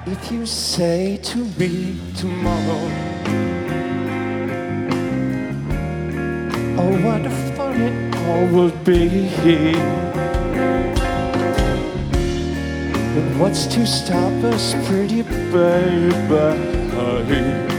If you say to me tomorrow, oh, what fun it all will be. But what's to stop us, pretty baby?